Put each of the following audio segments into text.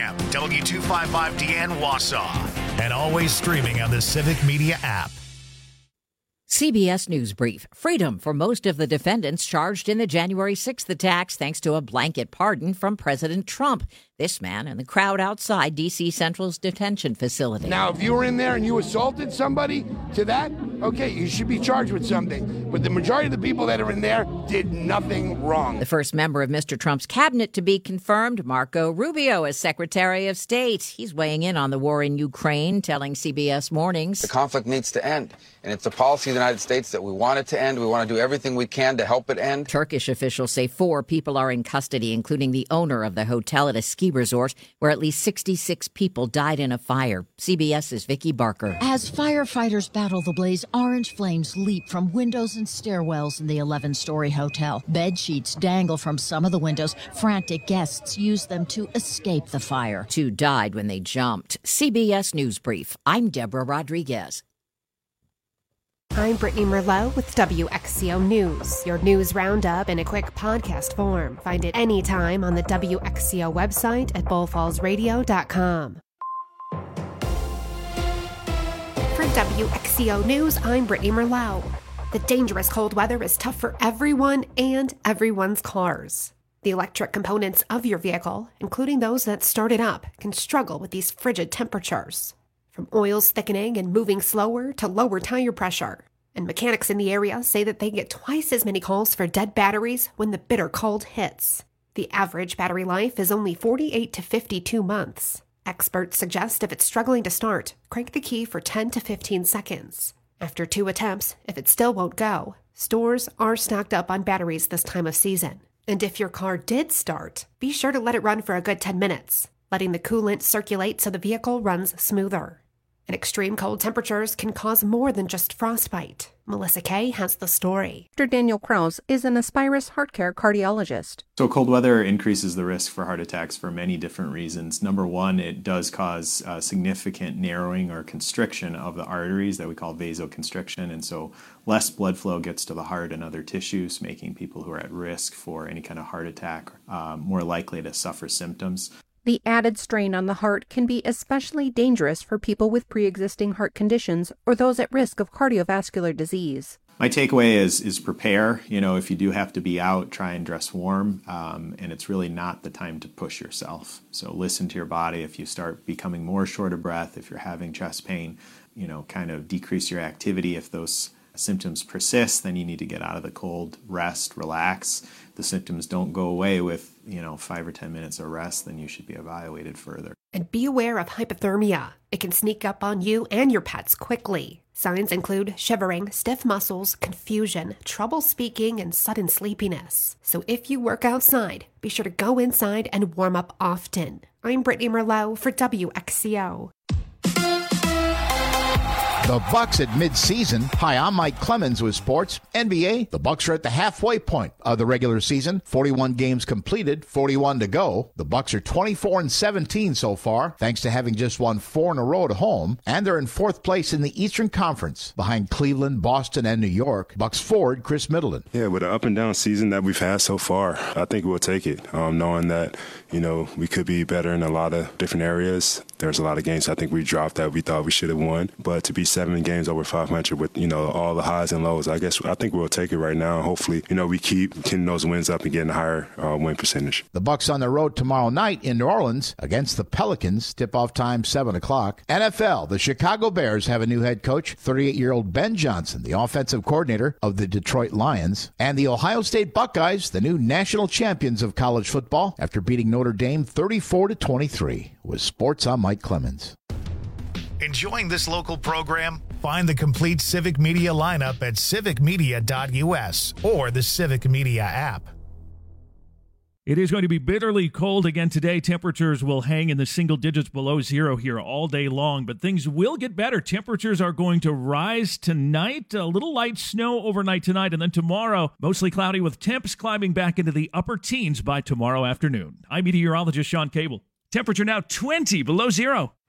p.m. W255DN Wausau. And always streaming on the Civic Media app. CBS News Brief. Freedom for most of the defendants charged in the January 6th attacks thanks to a blanket pardon from President Trump. This man and the crowd outside D.C. Central's detention facility. Now, if you were in there and you assaulted somebody to that, okay, you should be charged with something. But the majority of the people that are in there did nothing wrong. The first member of Mr. Trump's cabinet to be confirmed, Marco Rubio, as Secretary of State. He's weighing in on the war in Ukraine, telling CBS Mornings. The conflict needs to end, and it's a policy of the United States that we want it to end. We want to do everything we can to help it end. Turkish officials say 4 people are in custody, including the owner of the hotel at a ski resort where at least 66 people died in a fire. CBS's Vicki Barker. As firefighters battle the blaze, orange flames leap from windows and stairwells in the 11-story hotel. Bed sheets dangle from some of the windows. Frantic guests use them to escape the fire. 2 died when they jumped. CBS News Brief. I'm Deborah Rodriguez. I'm Brittany Merlot with WXCO News, your news roundup in a quick podcast form. Find it anytime on the WXCO website at bullfallsradio.com. For WXCO News, I'm Brittany Merlot. The dangerous cold weather is tough for everyone and everyone's cars. The electric components of your vehicle, including those that start it up, can struggle with these frigid temperatures. From oils thickening and moving slower to lower tire pressure. And mechanics in the area say that they get twice as many calls for dead batteries when the bitter cold hits. The average battery life is only 48 to 52 months. Experts suggest if it's struggling to start, crank the key for 10 to 15 seconds. After 2 attempts, if it still won't go, stores are stocked up on batteries this time of season. And if your car did start, be sure to let it run for a good 10 minutes, letting the coolant circulate so the vehicle runs smoother. And extreme cold temperatures can cause more than just frostbite. Melissa Kay has the story. Dr. Daniel Krause is an Aspirus Heart Care cardiologist. So cold weather increases the risk for heart attacks for many different reasons. Number one, it does cause significant narrowing or constriction of the arteries that we call vasoconstriction. And so less blood flow gets to the heart and other tissues, making people who are at risk for any kind of heart attack more likely to suffer symptoms. The added strain on the heart can be especially dangerous for people with pre-existing heart conditions or those at risk of cardiovascular disease. My takeaway is prepare. If you do have to be out, try and dress warm. And it's really not the time to push yourself. So listen to your body. If you start becoming more short of breath, if you're having chest pain, kind of decrease your activity. If those symptoms persist, then you need to get out of the cold, rest, relax. The symptoms don't go away with 5 or 10 minutes of rest, then you should be evaluated further. And be aware of hypothermia. It can sneak up on you and your pets quickly. Signs include shivering, stiff muscles, confusion, trouble speaking, and sudden sleepiness. So if you work outside, be sure to go inside and warm up often. I'm Brittany Merlot for WXCO. The Bucks at midseason. Hi, I'm Mike Clemens with Sports. NBA, the Bucks are at the halfway point of the regular season. 41 games completed, 41 to go. The Bucks are 24-17 so far, thanks to having just won 4 in a row at home. And they're in 4th place in the Eastern Conference, behind Cleveland, Boston, and New York. Bucks forward Chris Middleton. Yeah, with the up and down season that we've had so far, I think we'll take it, knowing that, we could be better in a lot of different areas. There's a lot of games I think we dropped that we thought we should have won. But to be 7 games over 500 with, all the highs and lows, I think we'll take it right now. Hopefully, we keep getting those wins up and getting a higher win percentage. The Bucks on the road tomorrow night in New Orleans against the Pelicans. Tip-off time, 7 o'clock. NFL, the Chicago Bears have a new head coach, 38-year-old Ben Johnson, the offensive coordinator of the Detroit Lions. And the Ohio State Buckeyes, the new national champions of college football, after beating Notre Dame 34-23. With Sports, I'm Mike Clemens. Enjoying this local program? Find the complete Civic Media lineup at civicmedia.us or the Civic Media app. It is going to be bitterly cold again today. Temperatures will hang in the single digits below zero here all day long, but things will get better. Temperatures are going to rise tonight. A little light snow overnight tonight, and then tomorrow, mostly cloudy with temps climbing back into the upper teens by tomorrow afternoon. I'm meteorologist Sean Cable. Temperature now 20 below zero.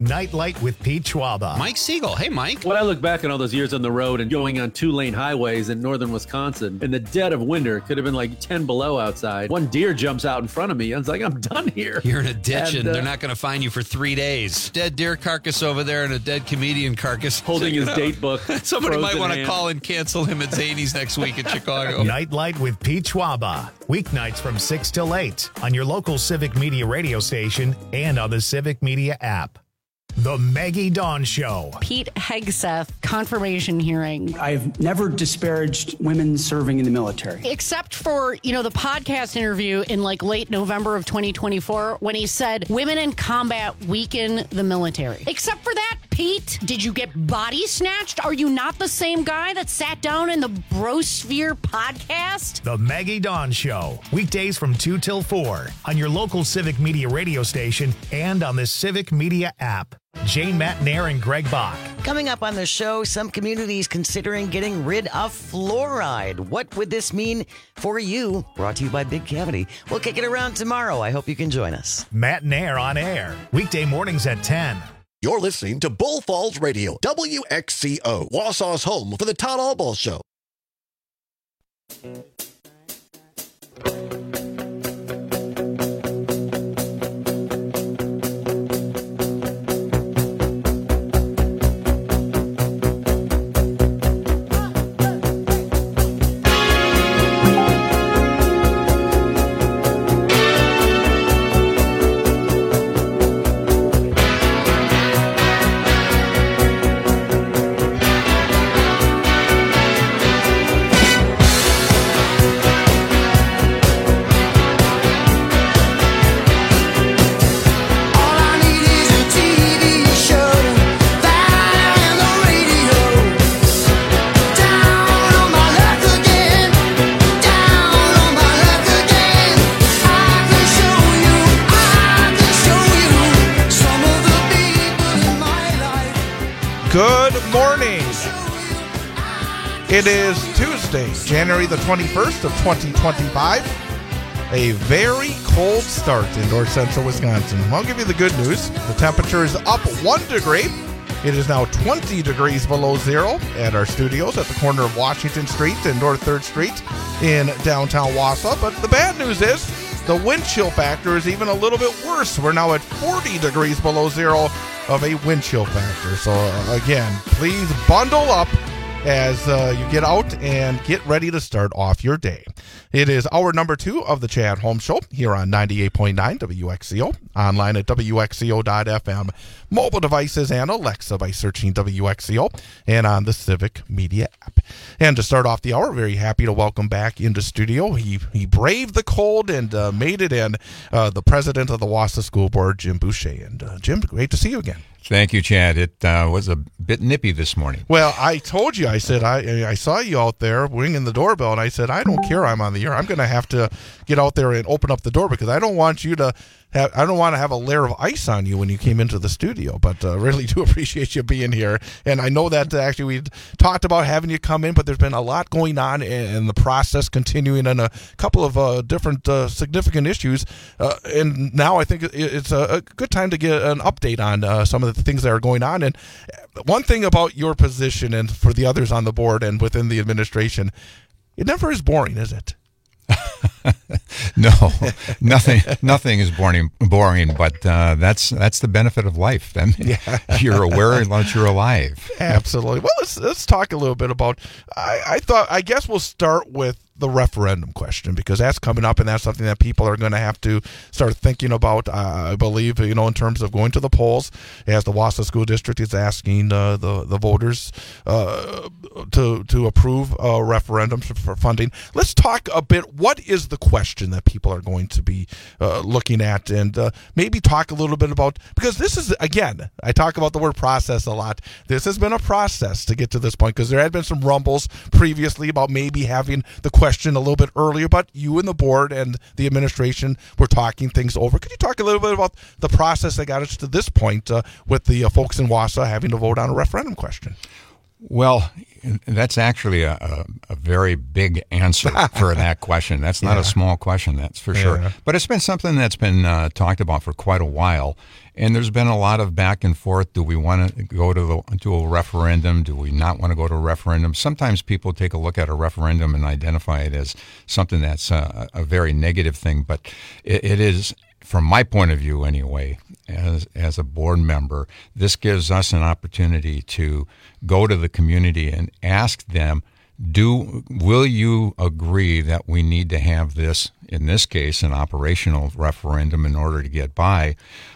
Nightlight with Pete Schwaba. Mike Siegel. Hey, Mike. When I look back on all those years on the road and going on 2-lane highways in northern Wisconsin, in the dead of winter, it could have been like 10 below outside. One deer jumps out in front of me. I was like, I'm done here. You're in a ditch and they're not going to find you for 3 days. Dead deer carcass over there and a dead comedian carcass. Holding his date book. Somebody might want to call and cancel him at Zany's next week in Chicago. Nightlight with Pete Schwaba. Weeknights from 6 till 8 on your local Civic Media radio station and on the Civic Media app. The Maggie Dawn Show. Pete Hegseth confirmation hearing. I've never disparaged women serving in the military. Except for, the podcast interview in like late November of 2024 when he said women in combat weaken the military. Except for that, Pete, did you get body snatched? Are you not the same guy that sat down in the Brosphere podcast? The Maggie Dawn Show. Weekdays from 2 till 4 on your local Civic Media radio station and on the Civic Media app. Jane Matnair and Greg Bach. Coming up on the show, some communities considering getting rid of fluoride. What would this mean for you? Brought to you by Big Cavity. We'll kick it around tomorrow. I hope you can join us. Matnair on air. Weekday mornings at 10. You're listening to Bull Falls Radio, WXCO, Wausau's home for the Todd Albaugh Show. Good morning. It is Tuesday, January the 21st of 2025. A very cold start in north central Wisconsin. I'll give you the good news. The temperature is up 1 degree. It is now 20 degrees below zero at our studios at the corner of Washington Street and North 3rd Street in downtown Wausau. But the bad news is the wind chill factor is even a little bit worse. We're now at 40 degrees below zero of a wind chill factor. So again, please bundle up as you get out and get ready to start off your day. It is hour number 2 of the Chad Holmes Show here on 98.9 WXCO, online at WXCO.FM, mobile devices and Alexa by searching WXCO, and on the Civic Media app. And to start off the hour, very happy to welcome back into studio. He braved the cold and made it in, the president of the Wausau School Board, Jim Boucher. And Jim, great to see you again. Thank you, Chad. It was a bit nippy this morning. Well, I told you, I said, I saw you out there ringing the doorbell, and I said, I don't care I'm on the air. I'm going to have to get out there and open up the door because I don't want you to I don't want to have a layer of ice on you when you came into the studio, but really do appreciate you being here. And I know that actually we talked about having you come in, but there's been a lot going on in the process continuing on a couple of different significant issues. And now I think it's a good time to get an update on some of the things that are going on. And one thing about your position and for the others on the board and within the administration, it never is boring, is it? No, nothing is boring, but that's the benefit of life. I mean, you're aware that you're alive. Absolutely. Well, let's talk a little bit about. I guess we'll start with the referendum question because that's coming up and that's something that people are going to have to start thinking about. I believe, in terms of going to the polls, as the Wausau School District is asking the voters to approve a referendum for funding. Let's talk a bit. What is the question that people are going to be looking at, and maybe talk a little bit about, because this is, again, I talk about the word process a lot. This has been a process to get to this point because there had been some rumbles previously about maybe having the question a little bit earlier, but you and the board and the administration were talking things over. Could you talk a little bit about the process that got us to this point with the folks in Wausau having to vote on a referendum question? Well, that's actually a very big answer for that question. That's not a small question, that's for sure. But it's been something that's been talked about for quite a while, and there's been a lot of back and forth. Do we want to go to a referendum? Do we not want to go to a referendum? Sometimes people take a look at a referendum and identify it as something that's a very negative thing, but it is, from my point of view anyway, as a board member, this gives us an opportunity to go to the community and ask them, will you agree that we need to have this, in this case, an operational referendum in order to get by,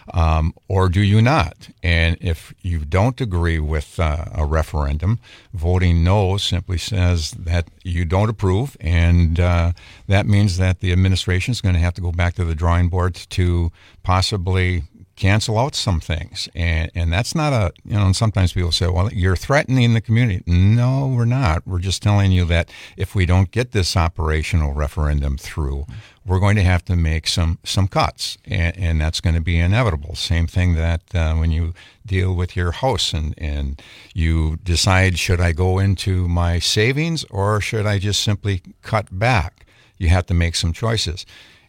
or do you not? And if you don't agree with a referendum, voting no simply says that you don't approve, and that means that the administration is going to have to go back to the drawing board to possibly cancel out some things. And that's not and sometimes people say, well, you're threatening the community. No, we're not. We're just telling you that if we don't get this operational referendum through, we're going to have to make some cuts, and that's going to be inevitable. Same thing that when you deal with your house and you decide, should I go into my savings or should I just simply cut back? You have to make some choices.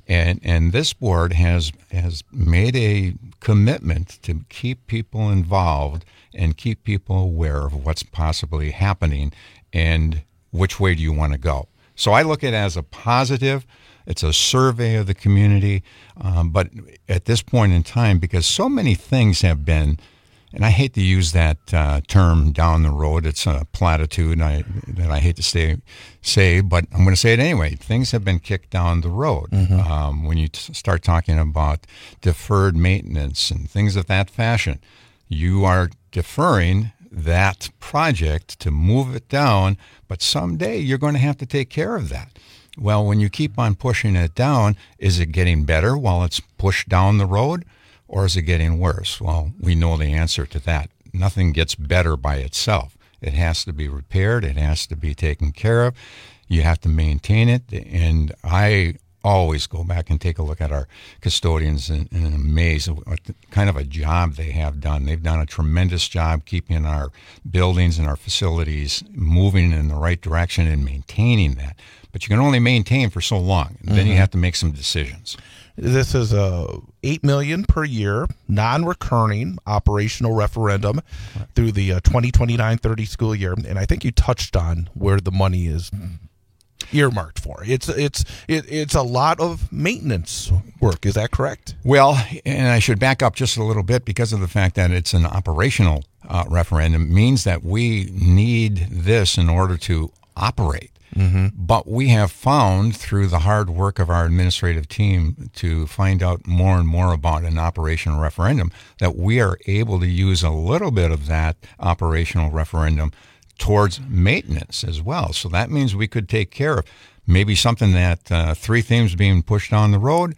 And this board has made a commitment to keep people involved and keep people aware of what's possibly happening and which way do you want to go. So I look at it as a positive. It's a survey of the community. But at this point in time, because so many things have been, and I hate to use that term down the road, it's a platitude that I hate to say, but I'm going to say it anyway. Things have been kicked down the road. When you start talking about deferred maintenance and things of that fashion, you are deferring that project to move it down, but someday you're going to have to take care of that. Well, when you keep on pushing it down, is it getting better while it's pushed down the road? Or is it getting worse? Well, we know the answer to that. Nothing gets better by itself. It has to be repaired. It has to be taken care of. You have to maintain it. And I always go back and take a look at our custodians and amaze at what kind of a job they have done. They've done a tremendous job keeping our buildings and our facilities moving in the right direction and maintaining that. But you can only maintain for so long. And then you have to make some decisions. This is a $8 million per year, non-recurring operational referendum through the 2029-30 school year, and I think you touched on where the money is earmarked for. It's a lot of maintenance work. Is that correct? Well, and I should back up just a little bit because of the fact that it's an operational referendum means that we need this in order to operate. But we have found through the hard work of our administrative team to find out more and more about an operational referendum that we are able to use a little bit of that operational referendum towards maintenance as well. So that means we could take care of maybe something that 3 things being pushed down the road.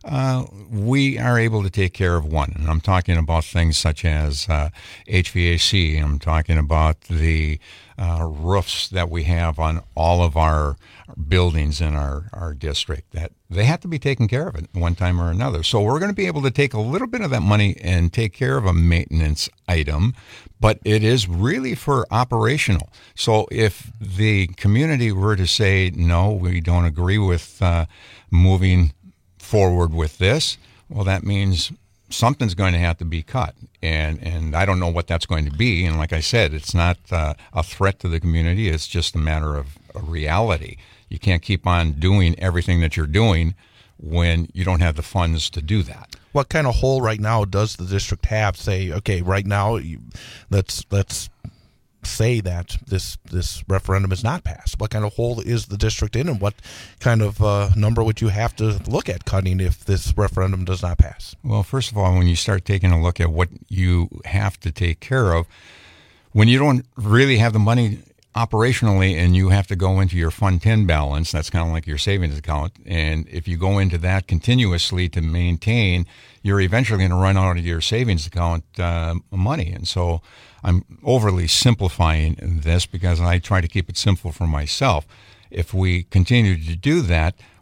We are able to take care of one. And I'm talking about things such as HVAC. I'm talking about the roofs that we have on all of our buildings in our district, that they have to be taken care of at one time or another. So we're going to be able to take a little bit of that money and take care of a maintenance item, but it is really for operational. So if the community were to say, no, we don't agree with moving forward with this, well, that means something's going to have to be cut, and I don't know what that's going to be. And like I said, it's not a threat to the community. It's just a matter of a reality. You can't keep on doing everything that you're doing when you don't have the funds to do that. What kind of hole right now does the district have? Say, okay, right now, let's say that this referendum is not passed. What kind of hole is the district in, and what kind of number would you have to look at cutting if this referendum does not pass? Well, first of all, when you start taking a look at what you have to take care of, when you don't really have the money operationally and you have to go into your Fund 10 balance, that's kind of like your savings account, and if you go into that continuously to maintain, you're eventually going to run out of your savings account money. And so I'm overly simplifying this because I try to keep it simple for myself. If we continue to do that,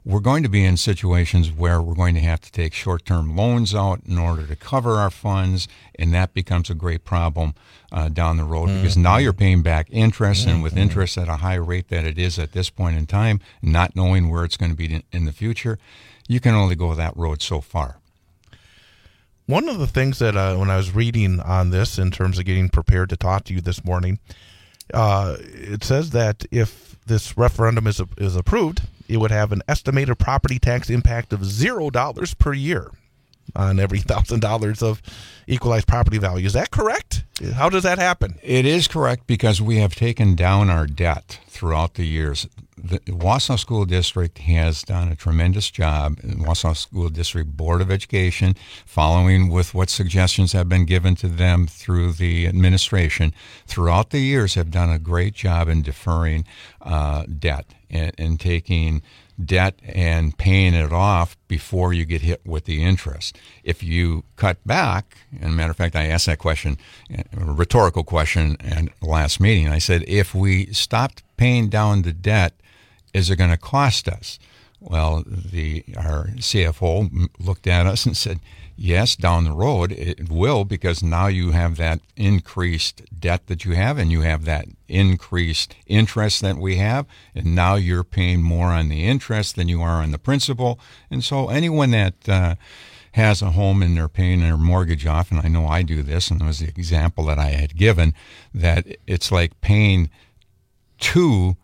we're going to be in situations where we're going to have to take short-term loans out in order to cover our funds, and that becomes a great problem down the road because now you're paying back interest, and with interest at a high rate that it is at this point in time, not knowing where it's going to be in the future, you can only go that road so far. One of the things that when I was reading on this in terms of getting prepared to talk to you this morning, it says that if this referendum is approved, it would have an estimated property tax impact of $0 per year on every $1,000 of equalized property value. Is that correct? How does that happen? It is correct because we have taken down our debt throughout the years. The Wausau School District has done a tremendous job. The Wausau School District Board of Education, following with what suggestions have been given to them through the administration, throughout the years have done a great job in deferring debt and taking debt and paying it off before you get hit with the interest. If you cut back, and a matter of fact, I asked that question, a rhetorical question at the last meeting. I said, if we stopped paying down the debt, is it going to cost us? Well, our CFO looked at us and said, yes, down the road it will, because now you have that increased debt that you have and you have that increased interest that we have, and now you're paying more on the interest than you are on the principal. And so anyone that has a home and they're paying their mortgage off, and I know I do this, and it was the example that I had given, that it's like paying two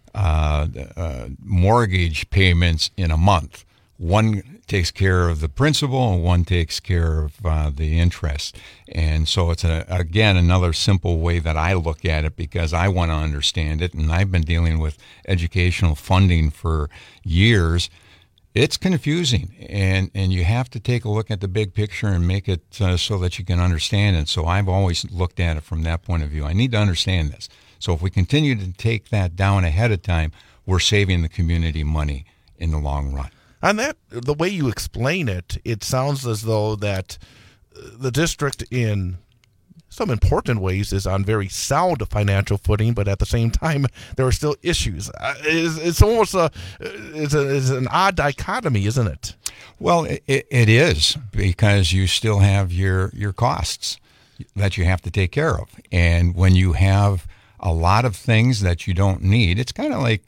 mortgage payments in a month. One takes care of the principal and one takes care of the interest. And so it's, again, another simple way that I look at it because I want to understand it. And I've been dealing with educational funding for years. It's confusing, and you have to take a look at the big picture and make it so that you can understand it. So I've always looked at it from that point of view. I need to understand this. So if we continue to take that down ahead of time, we're saving the community money in the long run. On that, the way you explain it, it sounds as though that the district in some important ways is on very sound financial footing, but at the same time, there are still issues. It's almost it's an odd dichotomy, isn't it? Well, it is, because you still have your costs that you have to take care of. And when you have a lot of things that you don't need, it's kind of like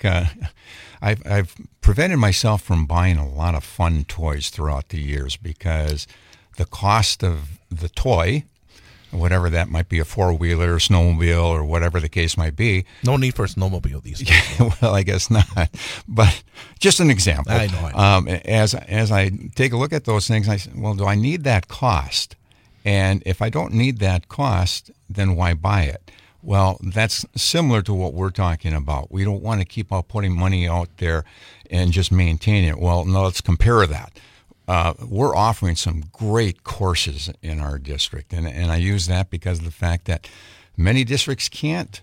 I've prevented myself from buying a lot of fun toys throughout the years because the cost of the toy, whatever that might be, a four-wheeler, snowmobile, or whatever the case might be. No need for a snowmobile these days. Well, I guess not. But just an example. I know. As I take a look at those things, I say, well, do I need that cost? And if I don't need that cost, then why buy it? Well, that's similar to what we're talking about. We don't want to keep on putting money out there and just maintain it. Well, no, let's compare that. We're offering some great courses in our district, and I use that because of the fact that many districts can't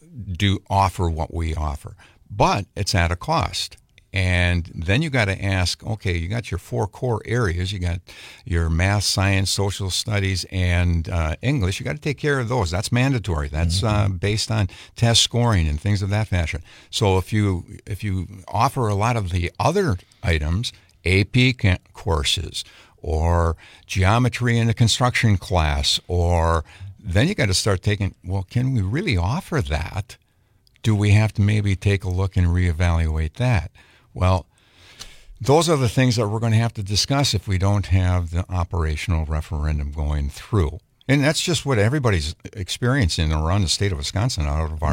offer what we offer, but it's at a cost. And then you got to ask, okay, you got your four core areas. You got your math, science, social studies, and English. You got to take care of those. That's mandatory. That's based on test scoring and things of that fashion. So if you offer a lot of the other items, AP courses or geometry in a construction class, or then you got to start taking, well, can we really offer that? Do we have to maybe take a look and reevaluate that? Well, those are the things that we're going to have to discuss if we don't have the operational referendum going through. And that's just what everybody's experiencing around the state of Wisconsin. Out of our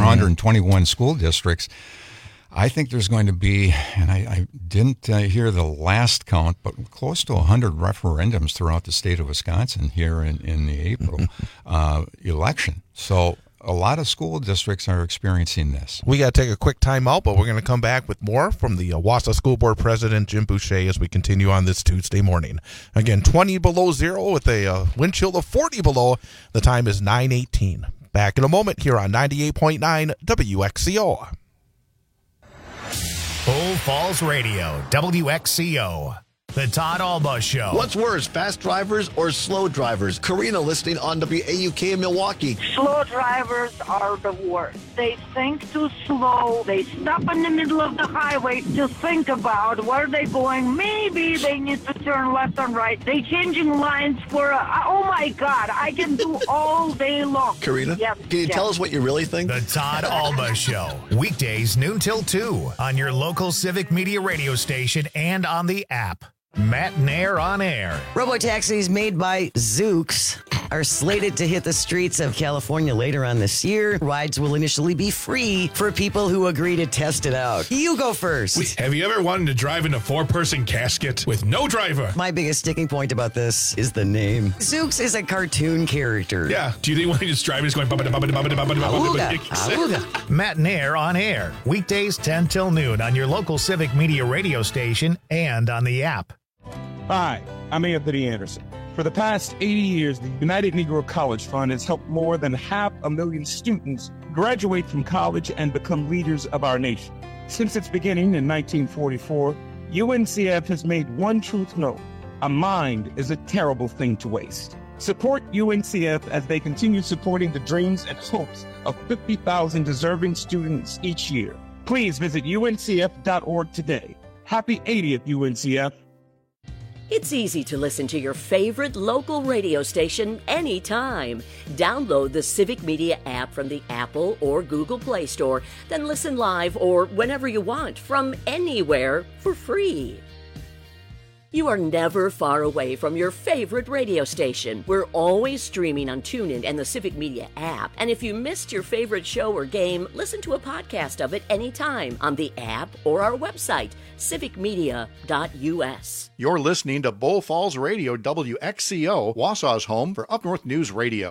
421 school districts, I think there's going to be, and I didn't hear the last count, but close to 100 referendums throughout the state of Wisconsin here in the April election. So a lot of school districts are experiencing this. We got to take a quick time out, but we're going to come back with more from the Wausau School Board President, Jim Boucher, as we continue on this Tuesday morning. Again, 20 below zero with a wind chill of 40 below. The time is 9:18. Back in a moment here on 98.9 WXCO. Bull Falls Radio, WXCO. The Todd Alba Show. What's worse, fast drivers or slow drivers? Karina listening on WAUK in Milwaukee. Slow drivers are the worst. They think too slow. They stop in the middle of the highway to think about where they're going. Maybe they need to turn left and right. They changing lines for oh my God, I can do all day long. Karina, can you tell us what you really think? The Todd Alba Show. Weekdays noon till 2 on your local Civic Media radio station and on the app. Matt Nair on air. Robotaxis made by Zoox are slated to hit the streets of California later on this year. Rides will initially be free for people who agree to test it out. You go first. Wait, have you ever wanted to drive in a 4-person casket with no driver? My biggest sticking point about this is the name. Zoox is a cartoon character. Yeah. Do you think when he just driving is going Auga. Matt Nair on air. Weekdays 10 till noon on your local Civic Media radio station and on the app. Hi, I'm Anthony Anderson. For the past 80 years, the United Negro College Fund has helped more than 500,000 students graduate from college and become leaders of our nation. Since its beginning in 1944, UNCF has made one truth known: a mind is a terrible thing to waste. Support UNCF as they continue supporting the dreams and hopes of 50,000 deserving students each year. Please visit uncf.org today. Happy 80th, UNCF. It's easy to listen to your favorite local radio station anytime. Download the Civic Media app from the Apple or Google Play Store, then listen live or whenever you want from anywhere for free. You are never far away from your favorite radio station. We're always streaming on TuneIn and the Civic Media app. And if you missed your favorite show or game, listen to a podcast of it anytime on the app or our website, civicmedia.us. You're listening to Bull Falls Radio, WXCO, Wausau's home for Up North News Radio.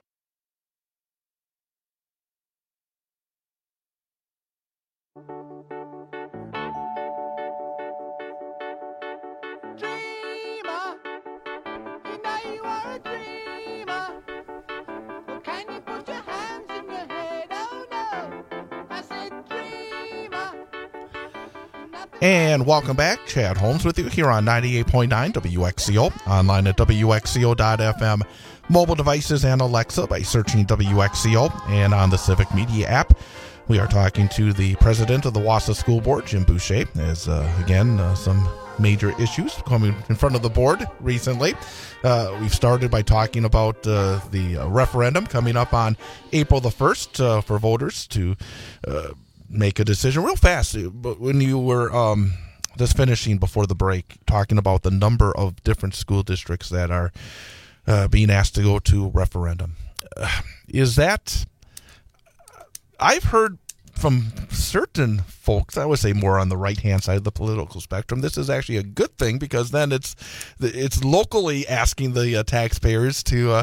And welcome back. Chad Holmes with you here on 98.9 WXCO, online at WXCO.FM, mobile devices and Alexa by searching WXCO, and on the Civic Media app. We are talking to the president of the Wausau School Board, Jim Boucher, as, some major issues coming in front of the board recently. We've started by talking about the referendum coming up on April the 1st for voters to make a decision real fast. But when you were just finishing before the break, talking about the number of different school districts that are being asked to go to referendum, is that, I've heard from certain folks, I would say more on the right-hand side of the political spectrum, this is actually a good thing, because then it's locally asking the taxpayers to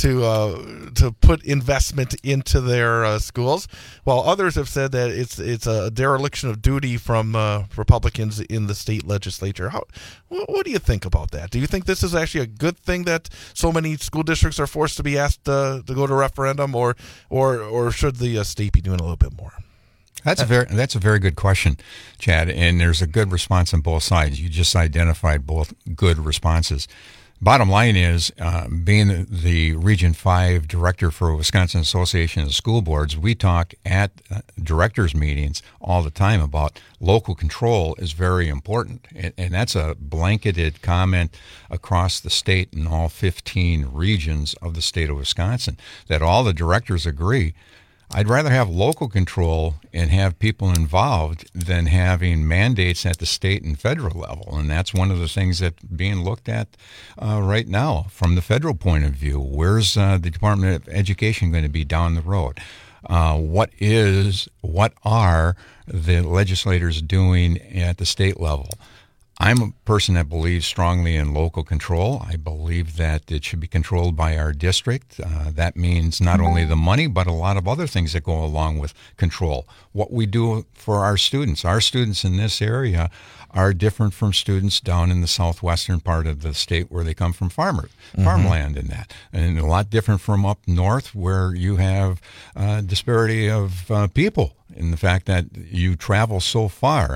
put investment into their schools, while others have said that it's a dereliction of duty from Republicans in the state legislature. What do you think about that? Do you think this is actually a good thing that so many school districts are forced to be asked to go to referendum, or should the state be doing a little bit more? That's a very good question, Chad, and there's a good response on both sides. You just identified both good responses. Bottom line is, being the Region 5 director for Wisconsin Association of School Boards, we talk at directors' meetings all the time about local control is very important. And that's a blanketed comment across the state in all 15 regions of the state of Wisconsin, that all the directors agree. I'd rather have local control and have people involved than having mandates at the state and federal level. And that's one of the things that's being looked at right now from the federal point of view. Where's the Department of Education going to be down the road? What are the legislators doing at the state level? I'm a person that believes strongly in local control. I believe that it should be controlled by our district. That means not only the money, but a lot of other things that go along with control. What we do for our students. Our students in this area are different from students down in the southwestern part of the state where they come from farmland and that. And a lot different from up north where you have disparity of people in the fact that you travel so far.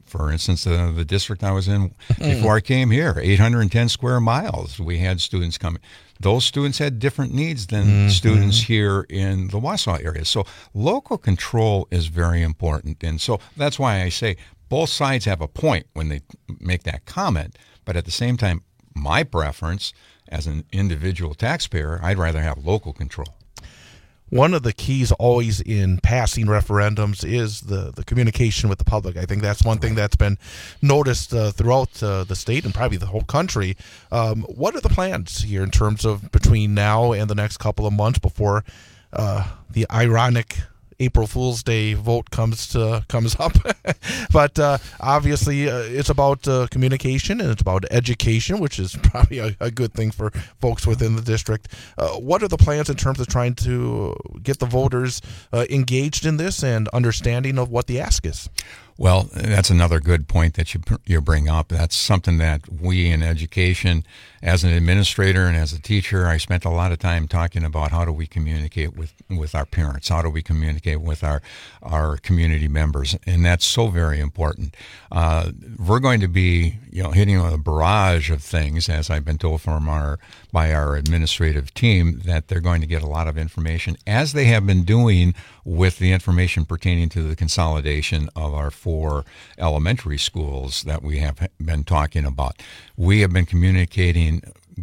For instance, the district I was in before I came here, 810 square miles. We had students coming. Those students had different needs than students here in the Wausau area. So local control is very important. And so that's why I say both sides have a point when they make that comment. But at the same time, my preference as an individual taxpayer, I'd rather have local control. One of the keys always in passing referendums is the communication with the public. I think that's one thing that's been noticed throughout the state and probably the whole country. What are the plans here in terms of between now and the next couple of months before the ironic April Fool's Day vote comes up? But obviously it's about communication and it's about education, which is probably a good thing for folks within the district. What are the plans in terms of trying to get the voters engaged in this and understanding of what the ask is? Well, that's another good point that you bring up. That's something that we in education, as an administrator and as a teacher, I spent a lot of time talking about how do we communicate with our parents, how do we communicate with our community members, and that's so very important. We're going to be hitting a barrage of things, as I've been told by our administrative team, that they're going to get a lot of information, as they have been doing with the information pertaining to the consolidation of our 4 elementary schools that we have been talking about. We have been communicating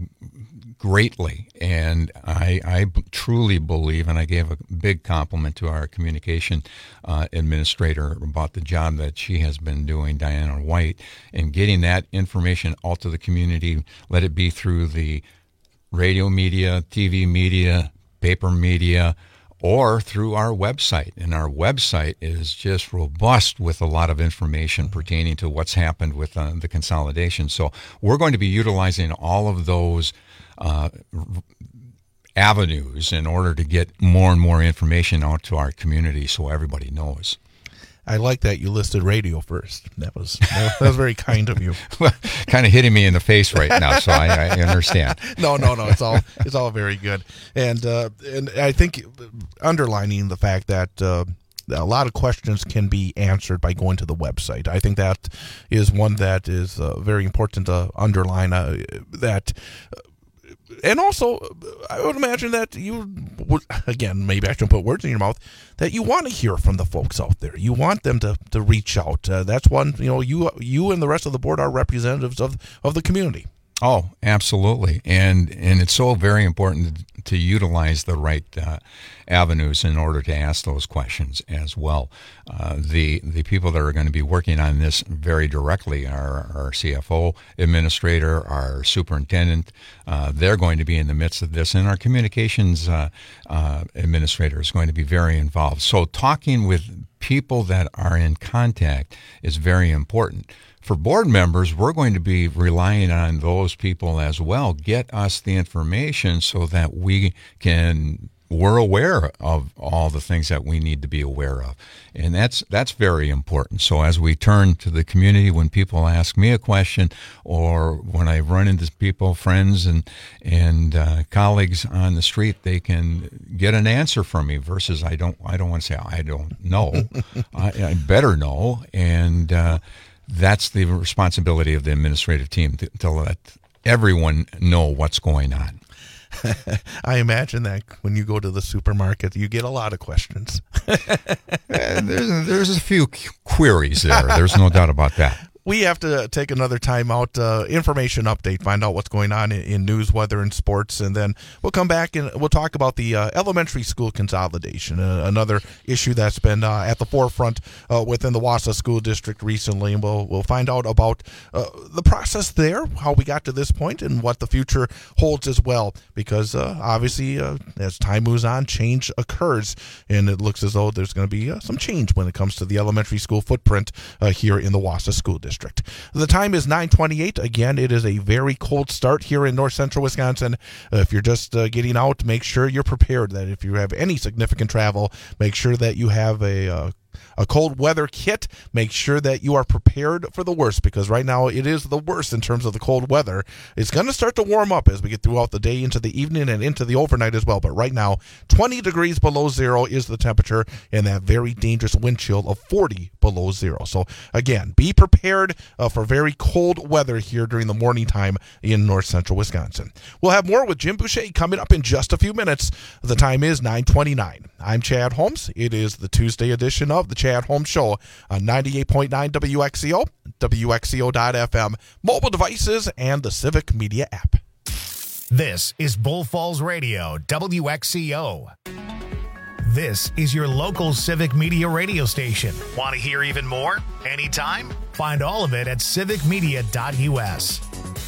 greatly, and I truly believe, and I gave a big compliment to our communication administrator about the job that she has been doing, Diana White, in getting that information out to the community, let it be through the radio media, TV media, paper media, or through our website. And our website is just robust with a lot of information pertaining to what's happened with the consolidation. So we're going to be utilizing all of those avenues in order to get more and more information out to our community so everybody knows. I like that you listed radio first. That was very kind of you. Well, kind of hitting me in the face right now, so I understand. No. It's all very good, and I think underlining the fact that a lot of questions can be answered by going to the website. I think that is one that is very important to underline. That. And also, I would imagine that you would, again, maybe I shouldn't put words in your mouth, that you want to hear from the folks out there. You want them to reach out. That's one, you and the rest of the board are representatives of the community. Oh, absolutely. And it's so very important to utilize the right avenues in order to ask those questions as well. The people that are going to be working on this very directly are our CFO administrator, our superintendent. They're going to be in the midst of this, and our communications administrator is going to be very involved. So talking with people that are in contact is very important. For board members, we're going to be relying on those people as well. Get us the information so that we're aware of all the things that we need to be aware of. And that's very important. So as we turn to the community, when people ask me a question or when I run into people, friends and colleagues on the street, they can get an answer from me versus I don't want to say I don't know. I better know. And that's the responsibility of the administrative team to let everyone know what's going on. I imagine that when you go to the supermarket, you get a lot of questions. There's a few queries there. There's no doubt about that. We have to take another time out, information update, find out what's going on in news, weather, and sports, and then we'll come back and we'll talk about the elementary school consolidation, another issue that's been at the forefront within the Wausau School District recently, and we'll find out about the process there, how we got to this point, and what the future holds as well, because obviously as time moves on, change occurs, and it looks as though there's going to be some change when it comes to the elementary school footprint here in the Wausau School District. The time is 9:28. Again, it is a very cold start here in north central Wisconsin. If you're just getting out, make sure you're prepared that if you have any significant travel, make sure that you have a a cold weather kit. Make sure that you are prepared for the worst, because right now it is the worst in terms of the cold weather. It's going to start to warm up as we get throughout the day, into the evening, and into the overnight as well. But right now, 20 degrees below zero is the temperature, and that very dangerous wind chill of 40 below zero. So again, be prepared for very cold weather here during the morning time in north central Wisconsin. We'll have more with Jim Boucher coming up in just a few minutes. The time is 9:29. I'm Chad Holmes. It is the Tuesday edition of the Chad Holmes Show on 98.9 WXCO, WXCO.FM, mobile devices, and the Civic Media app. This is Bull Falls Radio, WXCO. This is your local Civic Media radio station. Want to hear even more? Anytime? Find all of it at civicmedia.us.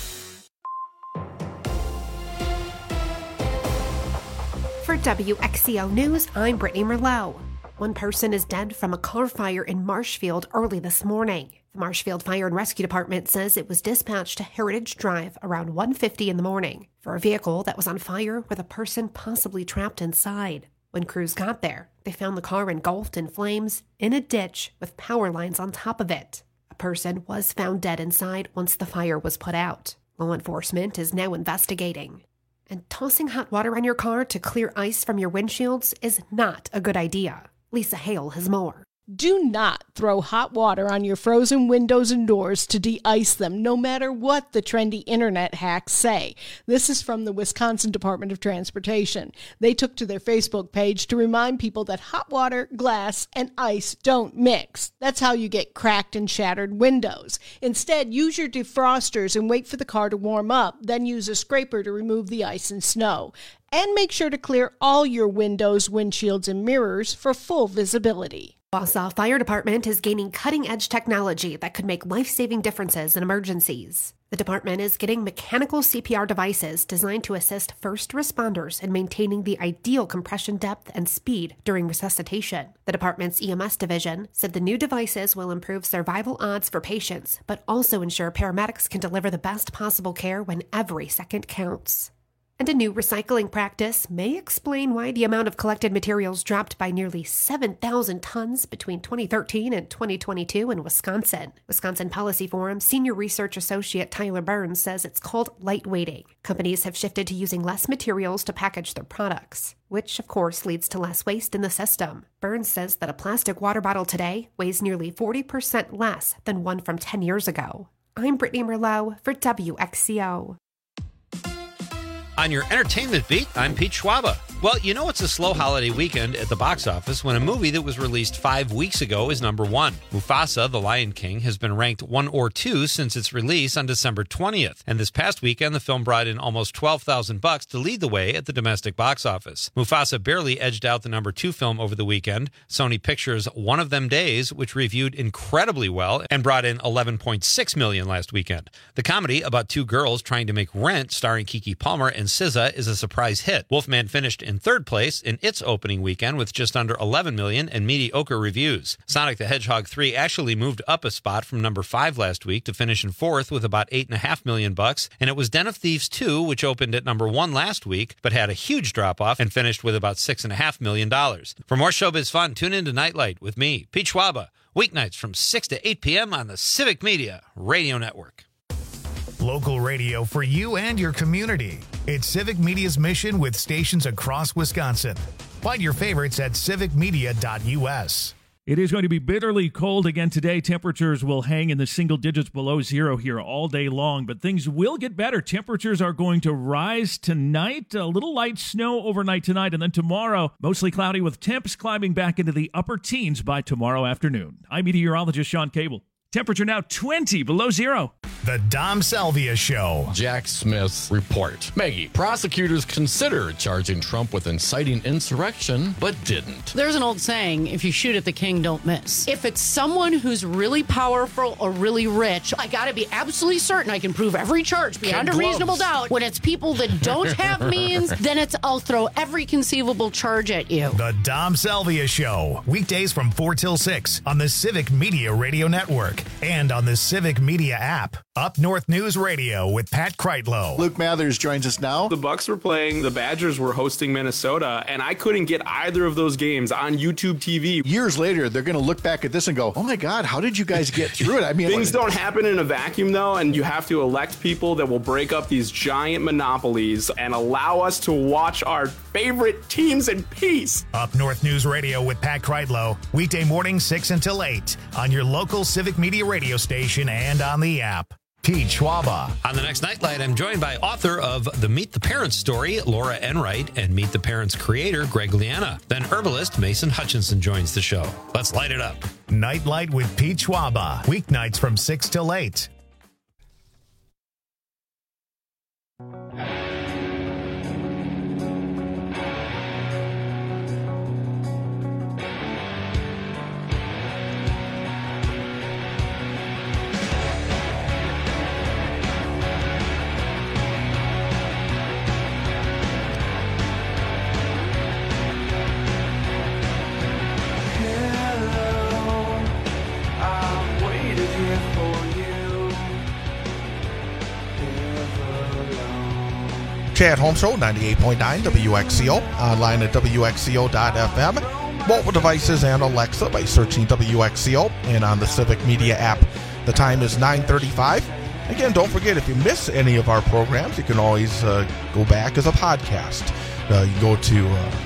For WXCO News, I'm Brittany Merlot. One person is dead from a car fire in Marshfield early this morning. The Marshfield Fire and Rescue Department says it was dispatched to Heritage Drive around 1:50 in the morning for a vehicle that was on fire with a person possibly trapped inside. When crews got there, they found the car engulfed in flames in a ditch with power lines on top of it. A person was found dead inside once the fire was put out. Law enforcement is now investigating. And tossing hot water on your car to clear ice from your windshields is not a good idea. Lisa Hale has more. Do not throw hot water on your frozen windows and doors to de-ice them, no matter what the trendy internet hacks say. This is from the Wisconsin Department of Transportation. They took to their Facebook page to remind people that hot water, glass, and ice don't mix. That's how you get cracked and shattered windows. Instead, use your defrosters and wait for the car to warm up, then use a scraper to remove the ice and snow. And make sure to clear all your windows, windshields, and mirrors for full visibility. Wausau Fire Department is gaining cutting-edge technology that could make life-saving differences in emergencies. The department is getting mechanical CPR devices designed to assist first responders in maintaining the ideal compression depth and speed during resuscitation. The department's EMS division said the new devices will improve survival odds for patients, but also ensure paramedics can deliver the best possible care when every second counts. And a new recycling practice may explain why the amount of collected materials dropped by nearly 7,000 tons between 2013 and 2022 in Wisconsin. Wisconsin Policy Forum Senior Research Associate Tyler Burns says it's called lightweighting. Companies have shifted to using less materials to package their products, which of course leads to less waste in the system. Burns says that a plastic water bottle today weighs nearly 40% less than one from 10 years ago. I'm Brittany Merlot for WXCO. On your entertainment beat, I'm Pete Schwaba. Well, you know it's a slow holiday weekend at the box office when a movie that was released 5 weeks ago is number one. Mufasa, The Lion King, has been ranked 1 or 2 since its release on December 20th. And this past weekend, the film brought in almost $12,000 to lead the way at the domestic box office. Mufasa barely edged out the number 2 film over the weekend, Sony Pictures' One of Them Days, which reviewed incredibly well and brought in $11.6 million last weekend. The comedy about 2 girls trying to make rent, starring Keke Palmer and SZA, is a surprise hit. Wolfman finished in 3rd place in its opening weekend with just under $11 million and mediocre reviews. Sonic the Hedgehog 3 actually moved up a spot from number 5 last week to finish in 4th with about $8.5 million, and it was Den of Thieves 2, which opened at number 1 last week, but had a huge drop-off and finished with about $6.5 million. For more showbiz fun, tune in to Nightlight with me, Pete Schwaba, weeknights from 6 to 8 p.m. on the Civic Media Radio Network. Local radio for you and your community. It's Civic Media's mission with stations across Wisconsin. Find your favorites at civicmedia.us. It is going to be bitterly cold again today. Temperatures will hang in the single digits below zero here all day long, but things will get better. Temperatures are going to rise tonight. A little light snow overnight tonight, and then tomorrow, mostly cloudy with temps climbing back into the upper teens by tomorrow afternoon. I'm meteorologist Sean Cable. Temperature now 20 below zero. The Dom Salvia Show. Jack Smith's report. Maggie, prosecutors considered charging Trump with inciting insurrection, but didn't. There's an old saying, if you shoot at the king, don't miss. If it's someone who's really powerful or really rich, I gotta be absolutely certain I can prove every charge beyond a reasonable doubt. When it's people that don't have means, then it's I'll throw every conceivable charge at you. The Dom Salvia Show. Weekdays from 4 till 6 on the Civic Media Radio Network and on the Civic Media app. Up North News Radio with Pat Kreitlow. Luke Mathers joins us now. The Bucks were playing, the Badgers were hosting Minnesota, and I couldn't get either of those games on YouTube TV. Years later, they're going to look back at this and go, oh my God, how did you guys get through it? I mean, things don't happen in a vacuum, though, and you have to elect people that will break up these giant monopolies and allow us to watch our favorite teams in peace. Up North News Radio with Pat Kreitlow, weekday morning 6 until 8 on your local Civic Media radio station and on the app. Pete Schwaba. On the next Nightlight, I'm joined by author of the Meet the Parents story, Laura Enright, and Meet the Parents creator, Greg Liana. Then herbalist Mason Hutchinson joins the show. Let's light it up. Nightlight with Pete Schwaba. Weeknights from 6 till 8. Chad Holmes Show, 98.9 WXCO, online at WXCO.FM, mobile devices and Alexa by searching WXCO, and on the Civic Media app. The time is 9:35. Again, don't forget, if you miss any of our programs, you can always go back as a podcast. You go to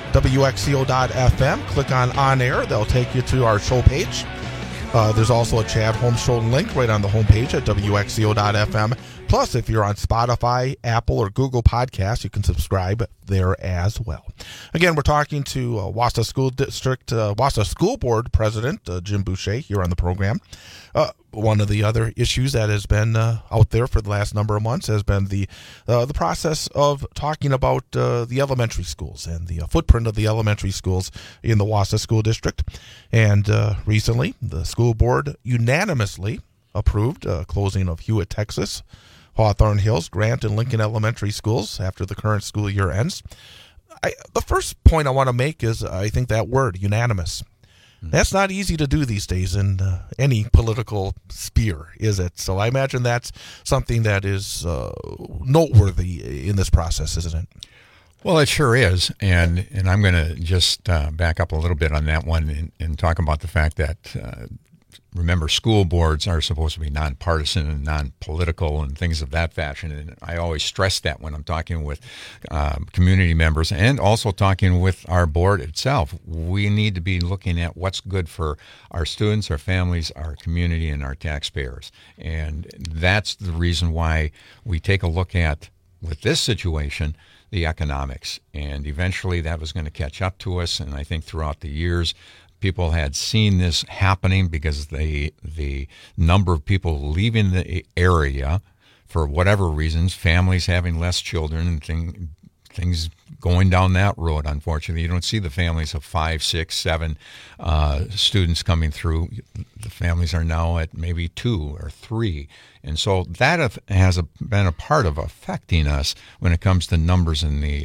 WXCO.FM, click on air, they'll take you to our show page. There's also a Chad Holmes Show link right on the homepage at WXCO.FM. Plus, if you're on Spotify, Apple, or Google Podcasts, you can subscribe there as well. Again, we're talking to Wausau School District, Wausau School Board President Jim Boucher here on the program. One of the other issues that has been out there for the last number of months has been the process of talking about the elementary schools and the footprint of the elementary schools in the Wausau School District. And recently, the school board unanimously approved closing of Hewitt, Texas, Hawthorne Hills, Grant, and Lincoln Elementary Schools after the current school year ends. The first point I want to make is I think that word, unanimous. That's not easy to do these days in any political sphere, is it? So I imagine that's something that is noteworthy in this process, isn't it? Well, it sure is, and I'm going to just back up a little bit on that one and talk about the fact that remember, school boards are supposed to be nonpartisan and non-political and things of that fashion. And I always stress that when I'm talking with community members and also talking with our board itself. We need to be looking at what's good for our students, our families, our community, and our taxpayers. And that's the reason why we take a look at, with this situation, the economics. And eventually that was going to catch up to us. And I think throughout the years, people had seen this happening because the number of people leaving the area for whatever reasons, families having less children and things going down that road, unfortunately. You don't see the families of 5, 6, 7 students coming through. The families are now at maybe 2 or 3. And so that has been a part of affecting us when it comes to numbers in the